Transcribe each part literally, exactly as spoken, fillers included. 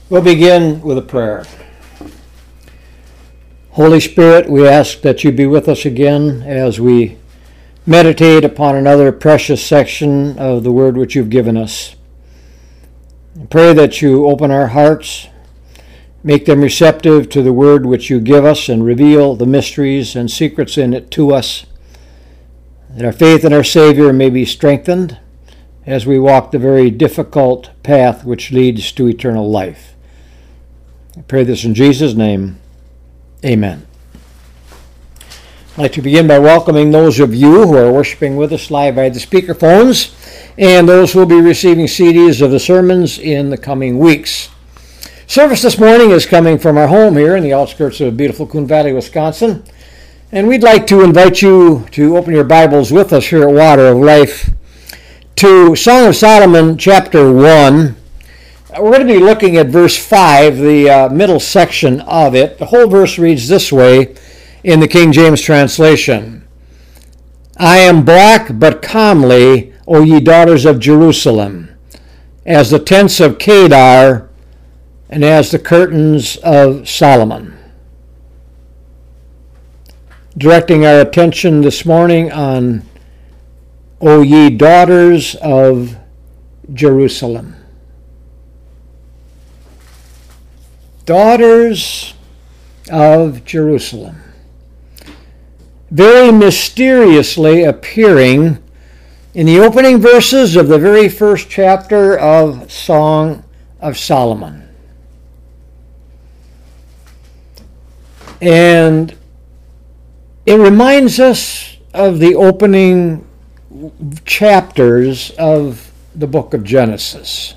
We'll begin with a prayer. Holy Spirit, we ask that you be with us again as we meditate upon another precious section of the word which you've given us. I pray that you open our hearts, make them receptive to the word which you give us, and reveal the mysteries and secrets in it to us, that our faith in our Savior may be strengthened as we walk the very difficult path which leads to eternal life. I pray this in Jesus' name. Amen. I'd like to begin by welcoming those of you who are worshiping with us live by the speakerphones and those who will be receiving C Ds of the sermons in the coming weeks. Service this morning is coming from our home here in the outskirts of beautiful Coon Valley, Wisconsin. And we'd like to invite you to open your Bibles with us here at Water of Life to Song of Solomon, chapter one. We're going to be looking at verse five, the uh, middle section of it. The whole verse reads this way in the King James translation. I am black but comely, O ye daughters of Jerusalem, as the tents of Kedar and as the curtains of Solomon. Directing our attention this morning on O ye daughters of Jerusalem. Daughters of Jerusalem. Very mysteriously appearing in the opening verses of the very first chapter of Song of Solomon. And it reminds us of the opening chapters of the book of Genesis.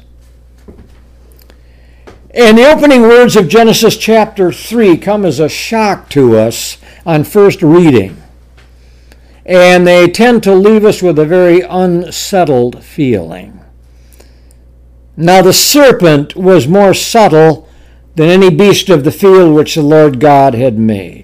And the opening words of Genesis chapter three come as a shock to us on first reading. And they tend to leave us with a very unsettled feeling. Now the serpent was more subtle than any beast of the field which the Lord God had made.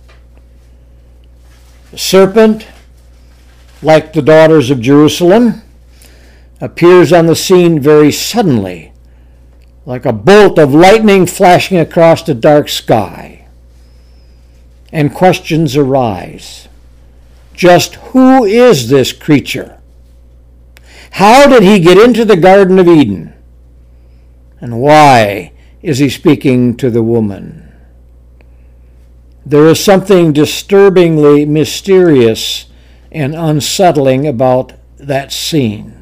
The serpent, like the daughters of Jerusalem, appears on the scene very suddenly, like a bolt of lightning flashing across the dark sky. And questions arise. Just who is this creature? How did he get into the Garden of Eden? And why is he speaking to the woman? There is something disturbingly mysterious and unsettling about that scene.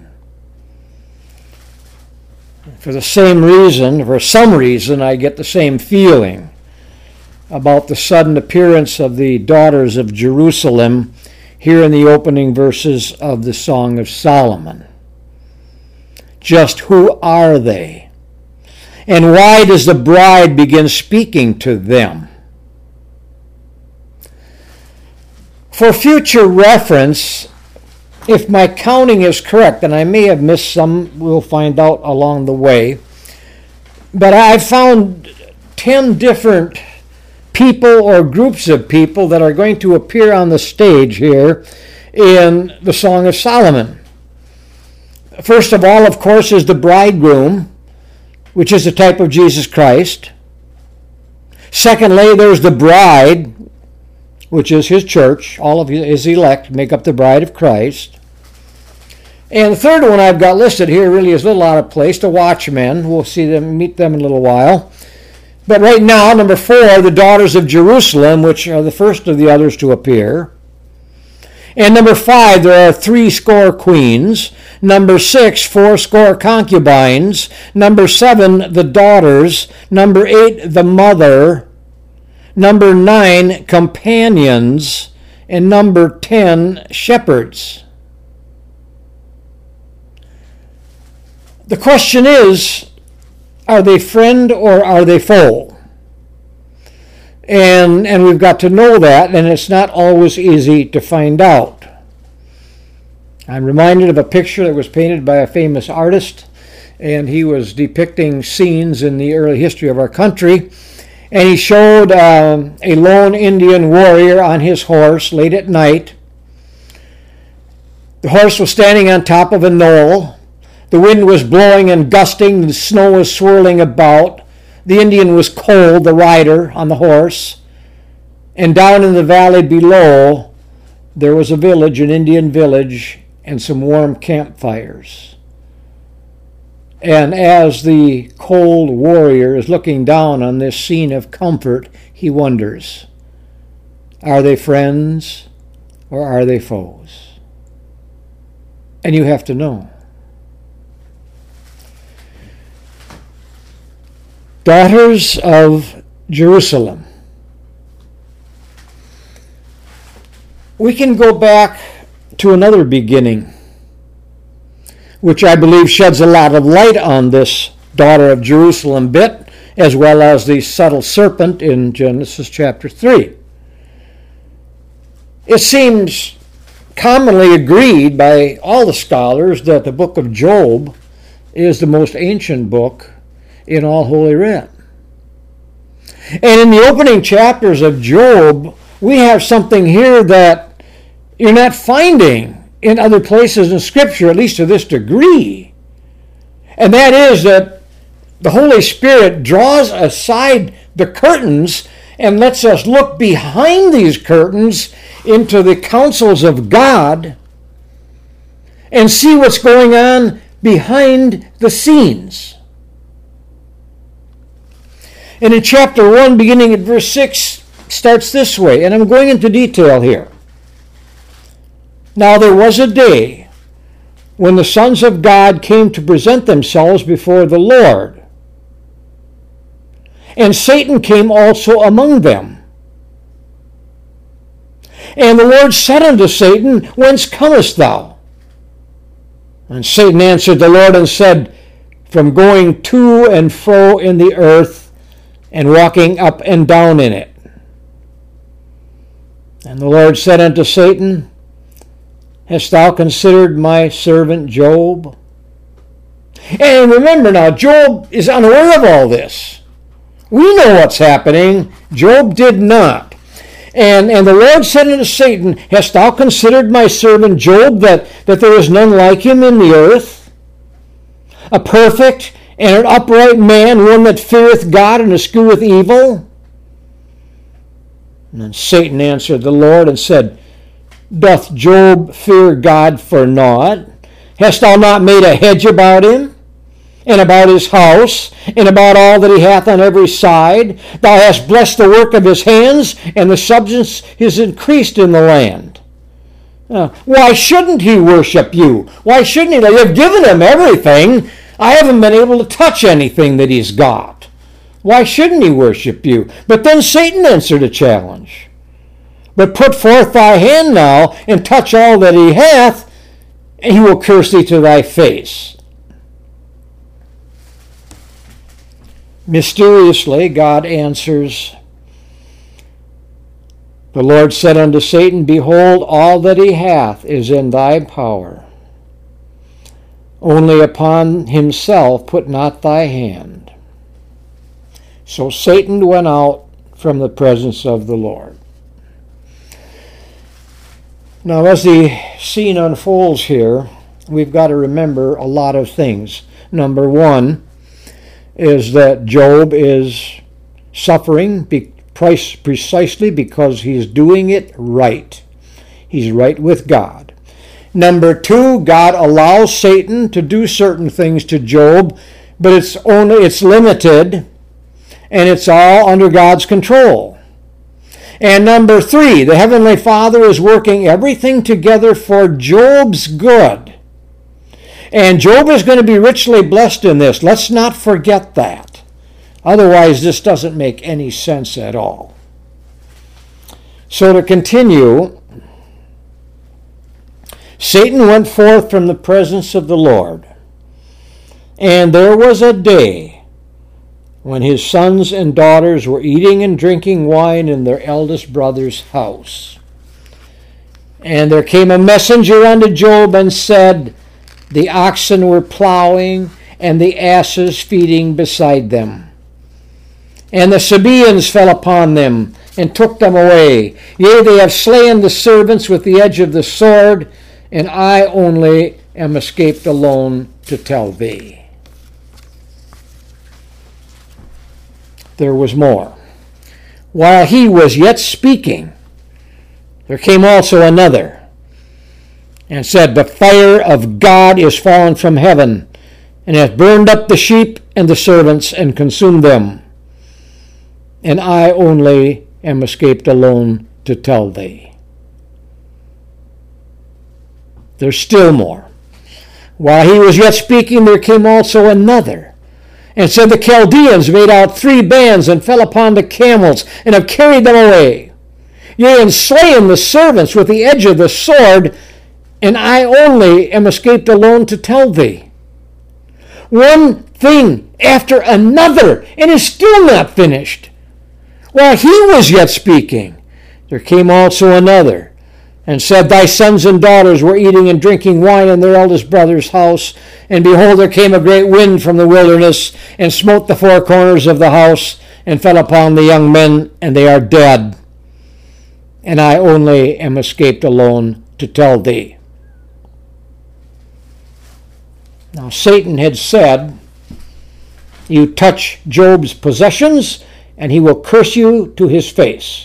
For the same reason, for some reason, I get the same feeling about the sudden appearance of the daughters of Jerusalem here in the opening verses of the Song of Solomon. Just who are they? And why does the bride begin speaking to them? For future reference, if my counting is correct, and I may have missed some, we'll find out along the way, but I've found ten different people or groups of people that are going to appear on the stage here in the Song of Solomon. First of all, of course, is the bridegroom, which is the type of Jesus Christ. Secondly, there's the bride, which is his church. All of his elect make up the bride of Christ. And the third one I've got listed here really is a little out of place, the watchmen. We'll see them, meet them in a little while. But right now, number four, the daughters of Jerusalem, which are the first of the others to appear. And number five, there are three score queens. Number six, four score concubines. Number seven, the daughters. Number eight, the mother. Number nine, companions. And number ten, shepherds. The question is, are they friend or are they foe? And, and we've got to know that, and it's not always easy to find out. I'm reminded of a picture that was painted by a famous artist, and he was depicting scenes in the early history of our country. And he showed um, a lone Indian warrior on his horse late at night. The horse was standing on top of a knoll. The wind was blowing and gusting, the snow was swirling about. the Indian was cold, the rider on the horse, and down in the valley below there was a village, an Indian village, and some warm campfires. And as the cold warrior is looking down on this scene of comfort, he wonders, are they friends or are they foes? And you have to know. Daughters of Jerusalem. We can go back to another beginning, which I believe sheds a lot of light on this daughter of Jerusalem bit, as well as the subtle serpent in Genesis chapter three. It seems commonly agreed by all the scholars that the book of Job is the most ancient book in all Holy Writ. And in the opening chapters of Job, we have something here that you're not finding in other places in Scripture, at least to this degree. And that is that the Holy Spirit draws aside the curtains and lets us look behind these curtains into the counsels of God and see what's going on behind the scenes. And in chapter one, beginning at verse six, starts this way, and I'm going into detail here. Now there was a day when the sons of God came to present themselves before the Lord, and Satan came also among them. And the Lord said unto Satan, Whence comest thou? And Satan answered the Lord and said, From going to and fro in the earth, and walking up and down in it. And the Lord said unto Satan, Hast thou considered my servant Job? And remember now, Job is unaware of all this. We know what's happening. Job did not. And, and the Lord said unto Satan, Hast thou considered my servant Job, that, that there is none like him in the earth? A perfect and an upright man, one that feareth God and escheweth evil? And then Satan answered the Lord and said, Doth Job fear God for naught? Hast thou not made a hedge about him, and about his house, and about all that he hath on every side? Thou hast blessed the work of his hands, and the substance is increased in the land. Uh, why shouldn't he worship you? Why shouldn't he? You've given him everything. I haven't been able to touch anything that he's got. Why shouldn't he worship you? But then Satan answered a challenge. But put forth thy hand now, and touch all that he hath, and he will curse thee to thy face. Mysteriously, God answers, The Lord said unto Satan, Behold, all that he hath is in thy power. Only upon himself put not thy hand. So Satan went out from the presence of the Lord. Now, as the scene unfolds here, we've got to remember a lot of things. Number one is that Job is suffering precisely because he's doing it right. He's right with God. Number two, God allows Satan to do certain things to Job, but it's only it's limited, and it's all under God's control. And number three, the Heavenly Father is working everything together for Job's good. And Job is going to be richly blessed in this. Let's not forget that. Otherwise, this doesn't make any sense at all. So to continue, Satan went forth from the presence of the Lord, and there was a day when his sons and daughters were eating and drinking wine in their eldest brother's house. And there came a messenger unto Job and said, The oxen were plowing, and the asses feeding beside them. And the Sabaeans fell upon them, and took them away. Yea, they have slain the servants with the edge of the sword, and I only am escaped alone to tell thee. there was more. While he was yet speaking, there came also another, and said, The fire of God is fallen from heaven, and hath burned up the sheep and the servants, and consumed them. And I only am escaped alone to tell thee. There's still more. While he was yet speaking, there came also another, and said, The Chaldeans made out three bands, and fell upon the camels, and have carried them away. Yea, and slain the servants with the edge of the sword, and I only am escaped alone to tell thee. One thing after another, and is still not finished. While he was yet speaking, there came also another, and said, Thy sons and daughters were eating and drinking wine in their eldest brother's house, and behold, there came a great wind from the wilderness, and smote the four corners of the house, and fell upon the young men, and they are dead. And I only am escaped alone to tell thee. Now Satan had said, You touch Job's possessions, and he will curse you to his face.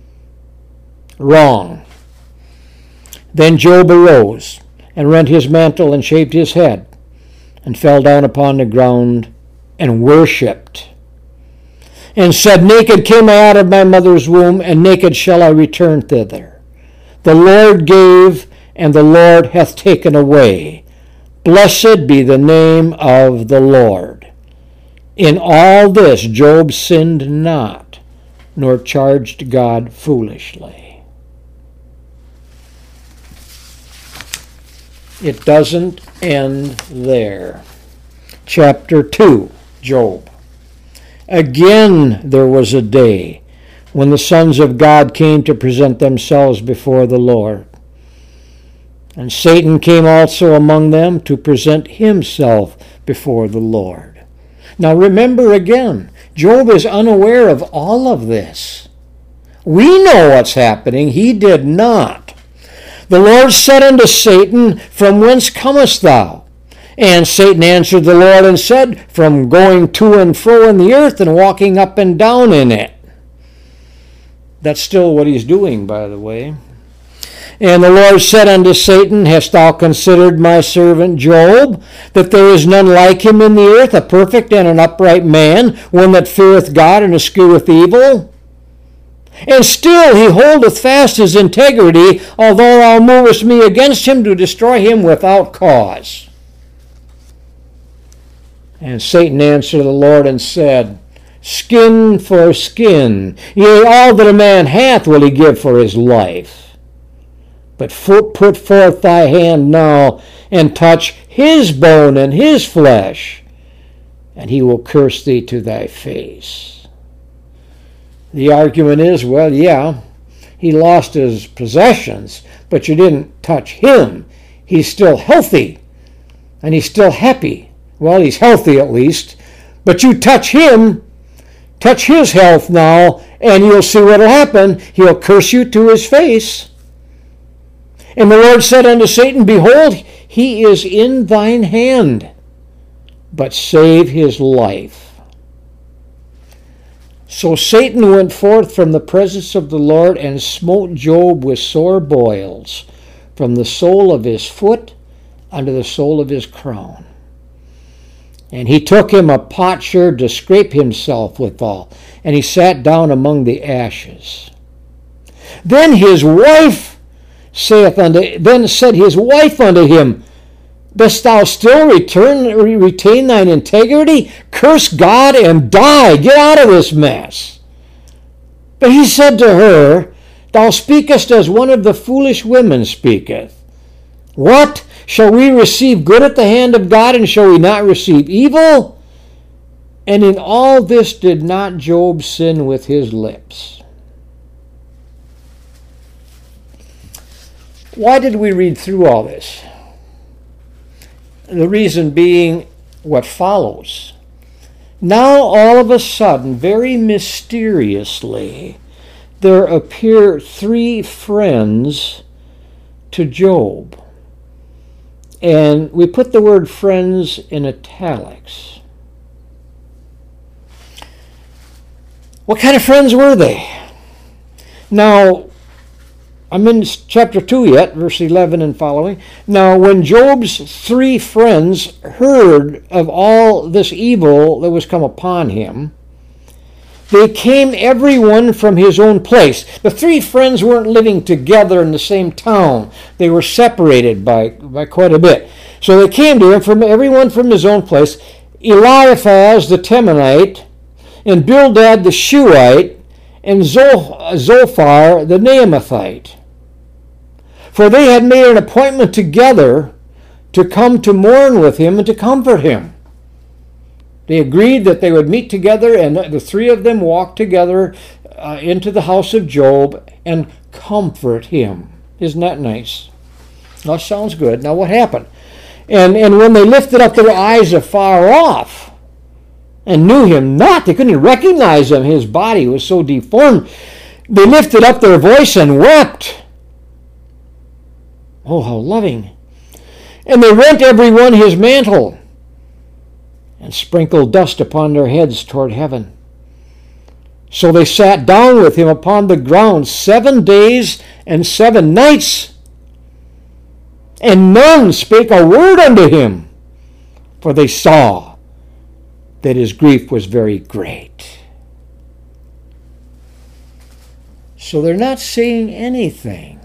Wrong. Then Job arose, and rent his mantle, and shaved his head, and fell down upon the ground, and worshipped, and said, Naked came I out of my mother's womb, and naked shall I return thither. The Lord gave, and the Lord hath taken away. Blessed be the name of the Lord. In all this Job sinned not, nor charged God foolishly. It doesn't end there. Chapter two, Job. Again there was a day when the sons of God came to present themselves before the Lord. And Satan came also among them to present himself before the Lord. Now remember again, Job is unaware of all of this. We know what's happening. He did not. The Lord said unto Satan, From whence comest thou? And Satan answered the Lord and said, From going to and fro in the earth and walking up and down in it. That's still what he's doing, by the way. And the Lord said unto Satan, Hast thou considered my servant Job, that there is none like him in the earth, a perfect and an upright man, one that feareth God and escheweth evil? And still he holdeth fast his integrity, although thou movest me against him to destroy him without cause. And Satan answered the Lord and said, Skin for skin, yea, all that a man hath will he give for his life. But put forth thy hand now, and touch his bone and his flesh, and he will curse thee to thy face. The argument is, well, yeah, he lost his possessions, but you didn't touch him. He's still healthy, and he's still happy. Well, he's healthy at least, but you touch him, touch his health now, and you'll see what'll happen. He'll curse you to his face. And the Lord said unto Satan, Behold, he is in thine hand, but save his life. So Satan went forth from the presence of the Lord, and smote Job with sore boils, from the sole of his foot unto the sole of his crown. And he took him a potsherd to scrape himself withal, and he sat down among the ashes. Then his wife saith unto, then said his wife unto him, Dost thou still return, retain thine integrity? Curse God and die. Get out of this mess. But he said to her, Thou speakest as one of the foolish women speaketh. What? Shall we receive good at the hand of God, and shall we not receive evil? And in all this did not Job sin with his lips. Why did we read through all this? The reason being what follows. Now all of a sudden, very mysteriously, there appear three friends to Job. And we put the word friends in italics. What kind of friends were they? Now, I'm in chapter two yet, verse eleven and following. Now, when Job's three friends heard of all this evil that was come upon him, they came every one from his own place. The three friends weren't living together in the same town. They were separated by, by quite a bit. So they came to him, from everyone from his own place, Eliphaz the Temanite, and Bildad the Shuhite, and Zophar the Naamathite. For they had made an appointment together to come to mourn with him and to comfort him. They agreed that they would meet together, and the three of them walked together uh, into the house of Job and comfort him. Isn't that nice? That sounds good. Now what happened? And, and when they lifted up their eyes afar off and knew him not, they couldn't even recognize him. His body was so deformed. They lifted up their voice and wept. Oh, how loving. And they rent every one his mantle and sprinkled dust upon their heads toward heaven. So they sat down with him upon the ground seven days and seven nights, and none spake a word unto him, for they saw that his grief was very great. So they're not saying anything.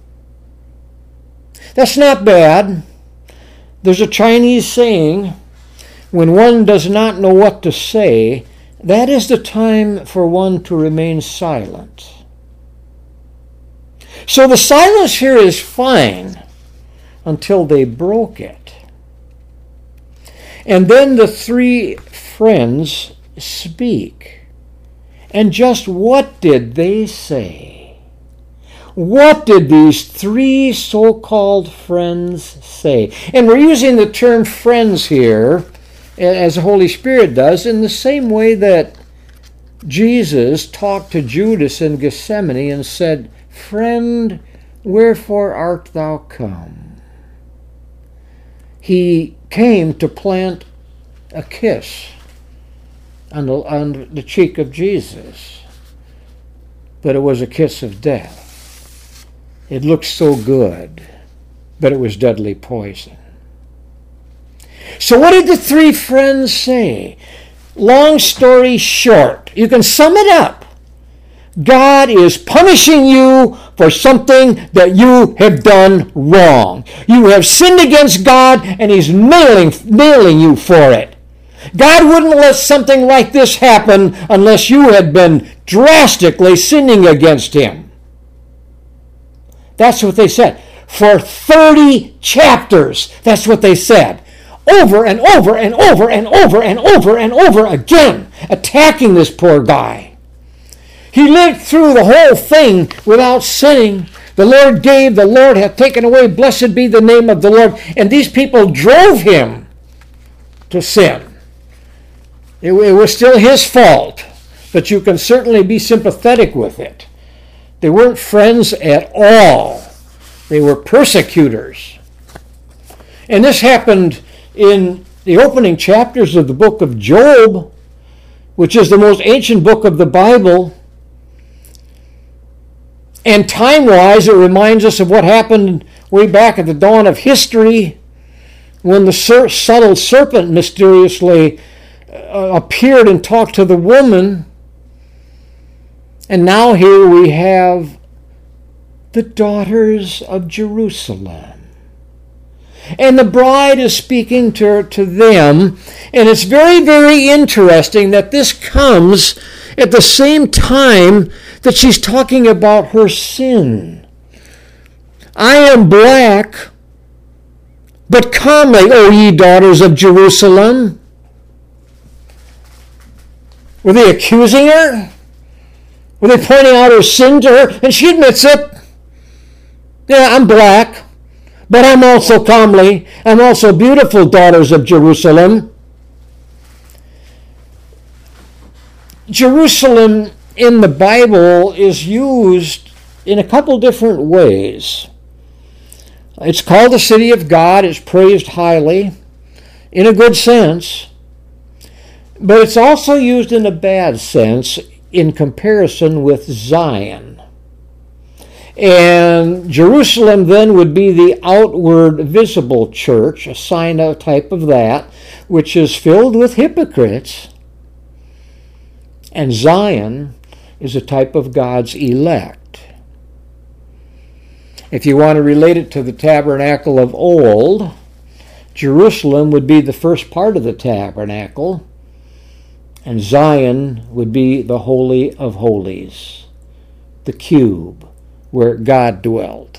That's not bad. There's a Chinese saying, when one does not know what to say, that is the time for one to remain silent. So the silence here is fine until they broke it. And then the three friends speak. And just what did they say? What did these three so-called friends say? And we're using the term friends here, as the Holy Spirit does, in the same way that Jesus talked to Judas in Gethsemane and said, "Friend, wherefore art thou come?" He came to plant a kiss on the, on the cheek of Jesus, but it was a kiss of death. It looked so good, but it was deadly poison. So what did the three friends say? Long story short, you can sum it up. God is punishing you for something that you have done wrong. You have sinned against God, and he's nailing, nailing you for it. God wouldn't let something like this happen unless you had been drastically sinning against him. That's what they said. For thirty chapters, that's what they said. Over and over and over and over and over and over again, attacking this poor guy. He lived through the whole thing without sinning. The Lord gave, the Lord hath taken away. Blessed be the name of the Lord. And these people drove him to sin. It, it was still his fault, but you can certainly be sympathetic with it. They weren't friends at all. They were persecutors. And this happened in the opening chapters of the book of Job, which is the most ancient book of the Bible. And time-wise, it reminds us of what happened way back at the dawn of history, when the sur- subtle serpent mysteriously uh, appeared and talked to the woman. And now here we have the daughters of Jerusalem. And the bride is speaking to, to them. And it's very, very interesting that this comes at the same time that she's talking about her sin. I am black, but comely, O ye daughters of Jerusalem. Were they accusing her? Were they pointing out her sin to her? And she admits it. Yeah, I'm black, but I'm also comely. I'm also beautiful, daughters of Jerusalem. Jerusalem in the Bible is used in a couple different ways. It's called the city of God. It's praised highly in a good sense. But it's also used in a bad sense in comparison with Zion. And Jerusalem then would be the outward visible church, a sign of type of that, which is filled with hypocrites. And Zion is a type of God's elect. If you want to relate it to the tabernacle of old, Jerusalem would be the first part of the tabernacle, and Zion would be the Holy of Holies, the cube, where God dwelt.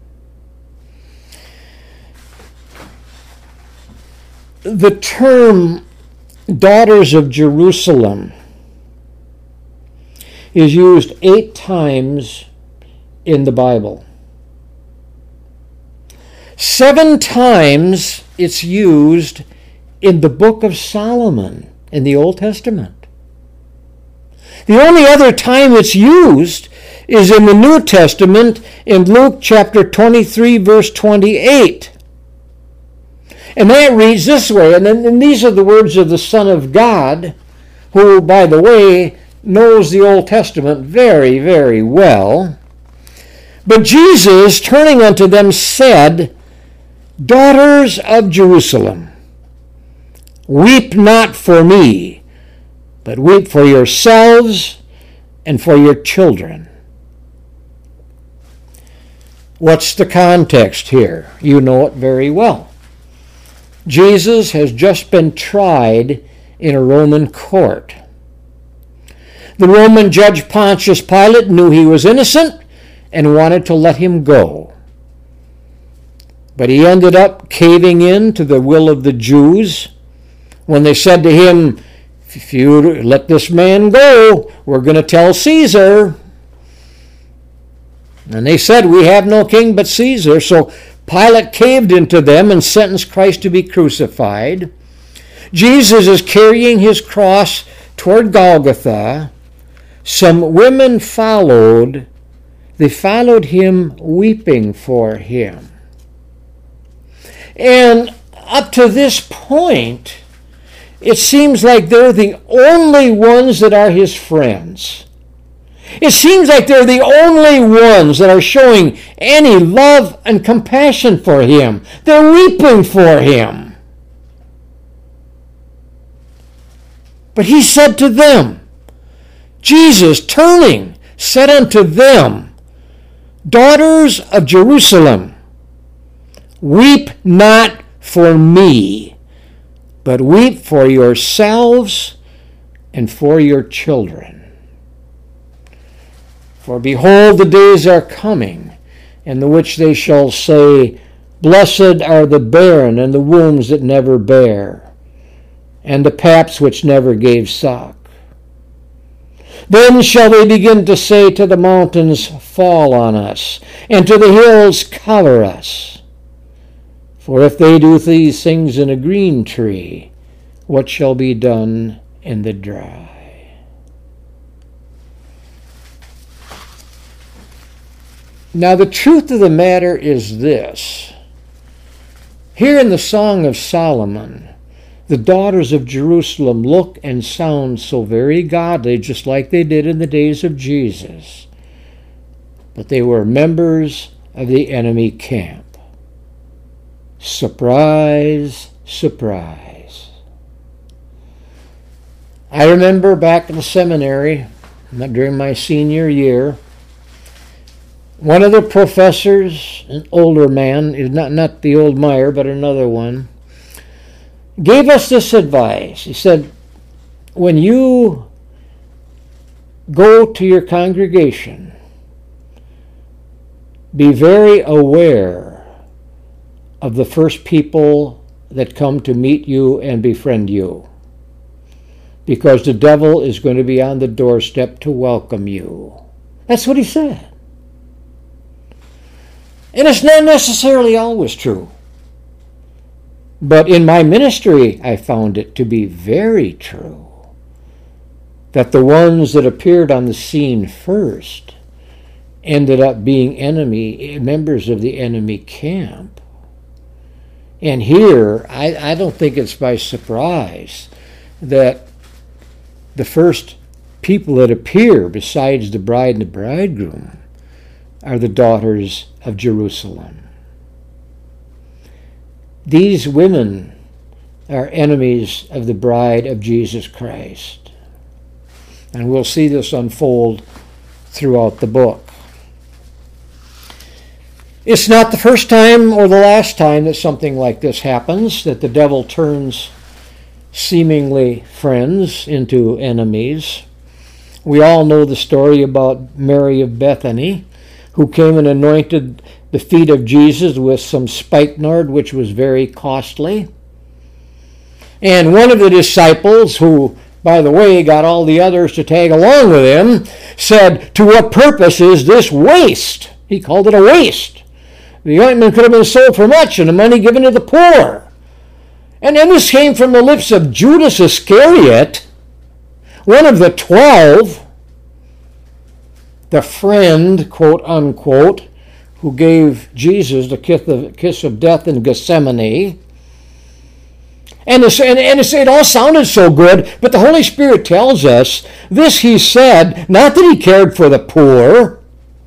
The term daughters of Jerusalem is used eight times in the Bible. Seven times it's used in the book of Solomon in the Old Testament. The only other time it's used is in the New Testament in Luke chapter twenty-three, verse twenty-eight. And that reads this way, and, then, and these are the words of the Son of God, who, by the way, knows the Old Testament very, very well. But Jesus, turning unto them, said, Daughters of Jerusalem, weep not for me, but weep for yourselves and for your children. What's the context here? You know it very well. Jesus has just been tried in a Roman court. The Roman judge Pontius Pilate knew he was innocent and wanted to let him go. But he ended up caving in to the will of the Jews when they said to him, if you let this man go, we're going to tell Caesar. And they said, we have no king but Caesar. So Pilate caved into them and sentenced Christ to be crucified. Jesus is carrying his cross toward Golgotha. Some women followed. They followed him weeping for him. And up to this point, it seems like they're the only ones that are his friends. It seems like they're the only ones that are showing any love and compassion for him. They're weeping for him. But he said to them, Jesus, turning, said unto them, Daughters of Jerusalem, weep not for me, but weep for yourselves and for your children. For behold, the days are coming, in the which they shall say, Blessed are the barren and the wombs that never bare, and the paps which never gave suck. Then shall they begin to say to the mountains, Fall on us, and to the hills, Cover us. For if they do these things in a green tree, what shall be done in the dry? Now the truth of the matter is this. Here in the Song of Solomon, the daughters of Jerusalem look and sound so very godly, just like they did in the days of Jesus. But they were members of the enemy camp. Surprise, surprise. I remember back in the seminary, during my senior year, one of the professors, an older man, not, not the old Meyer, but another one, gave us this advice. He said, when you go to your congregation, be very aware of the first people that come to meet you and befriend you, because the devil is going to be on the doorstep to welcome you. That's what he said. And it's not necessarily always true. But in my ministry, I found it to be very true that the ones that appeared on the scene first ended up being enemy members of the enemy camp. And here, I, I don't think it's by surprise that the first people that appear besides the bride and the bridegroom are the daughters of Jerusalem. These women are enemies of the bride of Jesus Christ. And we'll see this unfold throughout the book. It's not the first time or the last time that something like this happens, that the devil turns seemingly friends into enemies. We all know the story about Mary of Bethany, who came and anointed the feet of Jesus with some spikenard, which was very costly. And one of the disciples, who, by the way, got all the others to tag along with him, said, "To what purpose is this waste?" He called it a waste. The ointment could have been sold for much and the money given to the poor. And then this came from the lips of Judas Iscariot, one of the twelve, the friend, quote unquote, who gave Jesus the kiss of death in Gethsemane. And, this, and, and it all sounded so good, but the Holy Spirit tells us this he said, not that he cared for the poor,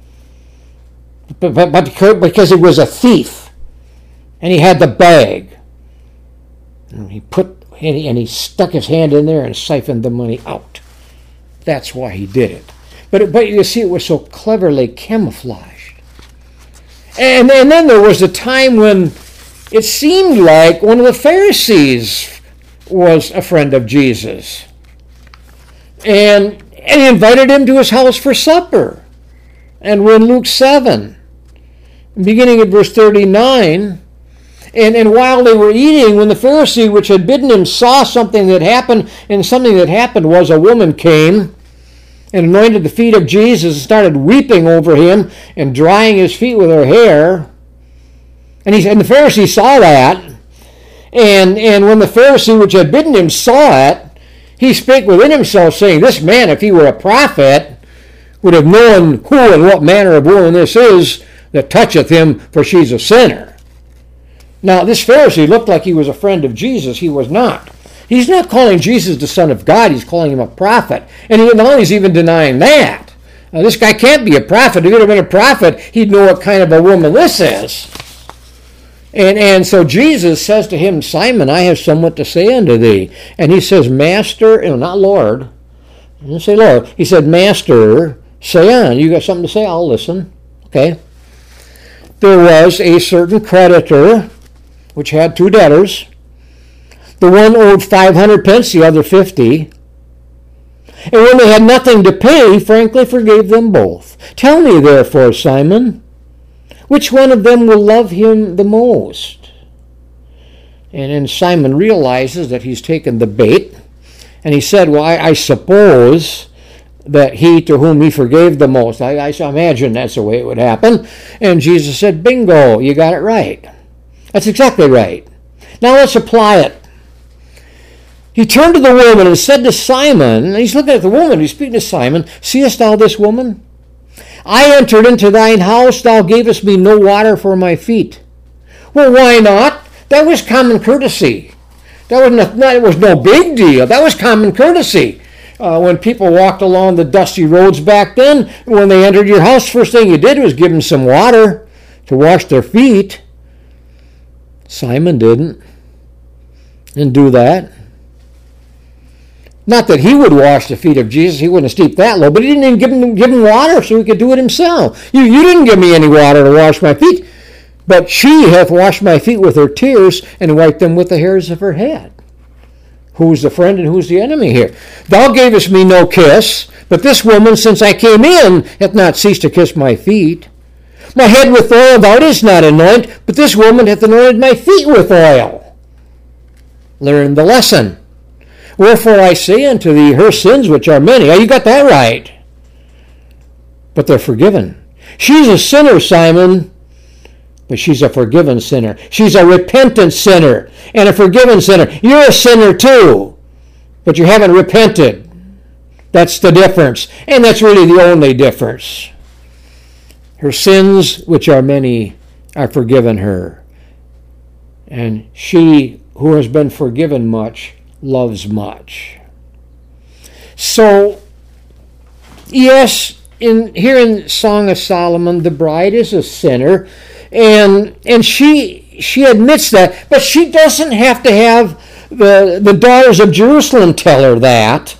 but, but, but because he was a thief, and he had the bag. And he put and he, and he stuck his hand in there and siphoned the money out. That's why he did it. But, but you see, it was so cleverly camouflaged. And, and then there was a time when it seemed like one of the Pharisees was a friend of Jesus. And, and he invited him to his house for supper. And we're in Luke seven, beginning at verse thirty-nine. And, and while they were eating, when the Pharisee which had bidden him saw something that happened, and something that happened was a woman came and anointed the feet of Jesus and started weeping over him and drying his feet with her hair. And, he, and the Pharisee saw that. And, and when the Pharisee which had bidden him saw it, he spake within himself, saying, "This man, if he were a prophet, would have known who and what manner of woman this is that toucheth him, for she's a sinner." Now, this Pharisee looked like he was a friend of Jesus. He was not. He's not calling Jesus the Son of God. He's calling him a prophet. And he, now he's even denying that. Now, this guy can't be a prophet. If he would have been a prophet, he'd know what kind of a woman this is. And, and so Jesus says to him, "Simon, I have somewhat to say unto thee." And he says, "Master," no, not Lord. He didn't say Lord. He said, "Master, say on." You got something to say? I'll listen. Okay. There was a certain creditor which had two debtors. The one owed five hundred pence, the other fifty. And when they had nothing to pay, he frankly forgave them both. "Tell me, therefore, Simon, which one of them will love him the most?" And then Simon realizes that he's taken the bait. And he said, "Well, I, I suppose that he to whom he forgave the most." I, I imagine that's the way it would happen. And Jesus said, "Bingo, you got it right. That's exactly right. Now let's apply it." He turned to the woman and said to Simon, and he's looking at the woman, he's speaking to Simon, "Seest thou this woman? I entered into thine house, thou gavest me no water for my feet." Well, why not? That was common courtesy. That was, not, that was no big deal. That was common courtesy. Uh, when people walked along the dusty roads back then, when they entered your house, first thing you did was give them some water to wash their feet. Simon didn't. Didn't do that. Not that he would wash the feet of Jesus. He wouldn't stoop that low, but he didn't even give him, give him water so he could do it himself. You, you didn't give me any water to wash my feet, but she hath washed my feet with her tears and wiped them with the hairs of her head. Who's the friend and who's the enemy here? "Thou gavest me no kiss, but this woman, since I came in, hath not ceased to kiss my feet. My head with oil thou didst not anoint, but this woman hath anointed my feet with oil." Learn the lesson. "Wherefore I say unto thee, her sins, which are many," oh, you got that right, "but they're forgiven." She's a sinner, Simon, but she's a forgiven sinner. She's a repentant sinner and a forgiven sinner. You're a sinner too, but you haven't repented. That's the difference, and that's really the only difference. Her sins, which are many, are forgiven her. And she who has been forgiven much loves much. So yes, in here in Song of Solomon, the bride is a sinner, and and she she admits that, but she doesn't have to have the the daughters of Jerusalem tell her that.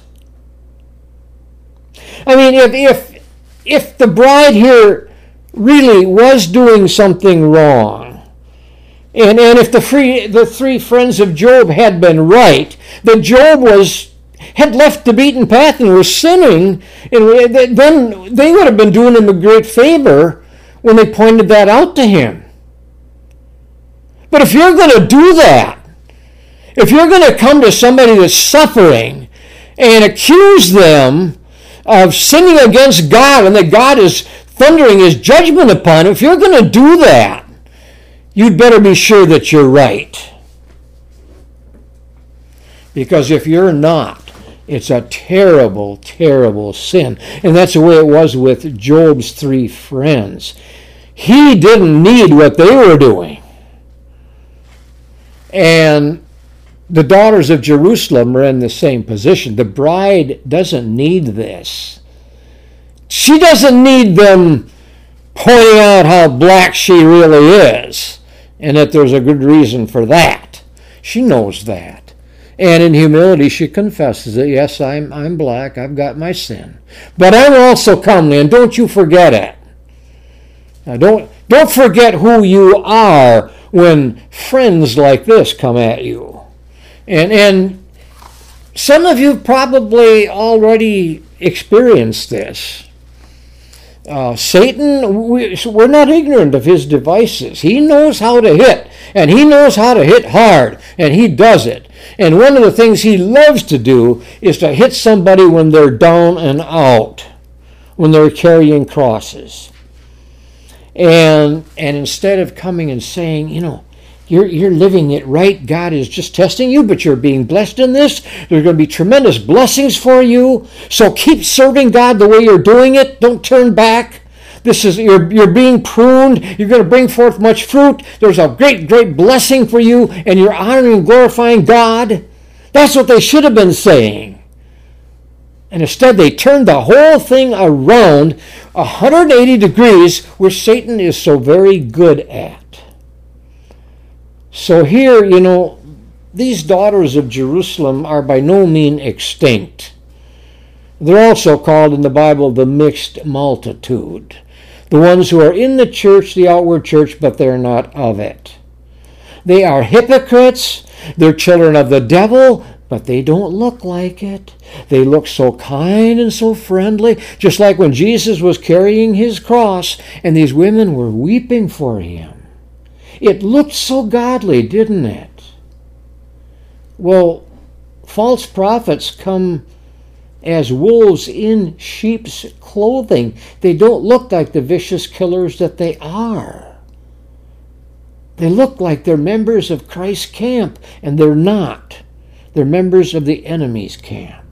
I mean, if if if the bride here really was doing something wrong, and and if the three the three friends of Job had been right, that Job was had left the beaten path and was sinning, and then they would have been doing him a great favor when they pointed that out to him. But if you're going to do that, if you're going to come to somebody that's suffering and accuse them of sinning against God and that God is thundering his judgment upon him, if you're going to do that, you'd better be sure that you're right. Because if you're not, it's a terrible, terrible sin. And that's the way it was with Job's three friends. He didn't need what they were doing. And the daughters of Jerusalem are in the same position. The bride doesn't need this. She doesn't need them pointing out how black she really is, and that there's a good reason for that. She knows that. And in humility, she confesses it. Yes, I'm I'm black. I've got my sin. But I'm also comely, and don't you forget it. Now, don't, don't forget who you are when friends like this come at you. And, and some of you probably already experienced this. Uh, Satan, we, we're not ignorant of his devices. He knows how to hit, and he knows how to hit hard, and he does it. And one of the things he loves to do is to hit somebody when they're down and out, when they're carrying crosses. And and instead of coming and saying, you know, you're you're living it right, God is just testing you, but you're being blessed in this. There's going to be tremendous blessings for you. So keep serving God the way you're doing it. Don't turn back. This is you're you're being pruned. You're going to bring forth much fruit. There's a great, great blessing for you, and you're honoring and glorifying God. That's what they should have been saying. And instead, they turned the whole thing around one hundred eighty degrees, which Satan is so very good at. So here, you know, these daughters of Jerusalem are by no means extinct. They're also called in the Bible the mixed multitude. The ones who are in the church, the outward church, but they're not of it. They are hypocrites. They're children of the devil, but they don't look like it. They look so kind and so friendly, just like when Jesus was carrying his cross and these women were weeping for him. It looked so godly, didn't it? Well, false prophets come as wolves in sheep's clothing. They don't look like the vicious killers that they are. They look like they're members of Christ's camp, and they're not. They're members of the enemy's camp.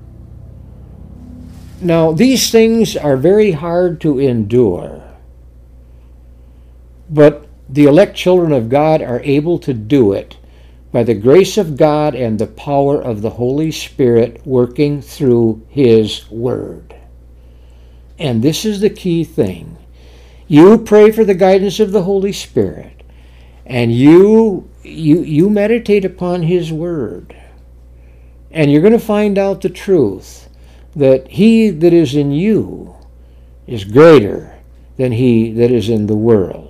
Now, these things are very hard to endure, but the elect children of God are able to do it by the grace of God and the power of the Holy Spirit working through his word. And this is the key thing. You pray for the guidance of the Holy Spirit, and you you you meditate upon his word. And you're going to find out the truth that he that is in you is greater than he that is in the world.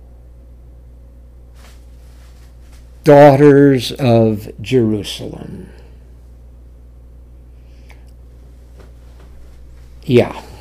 Daughters of Jerusalem. Yeah.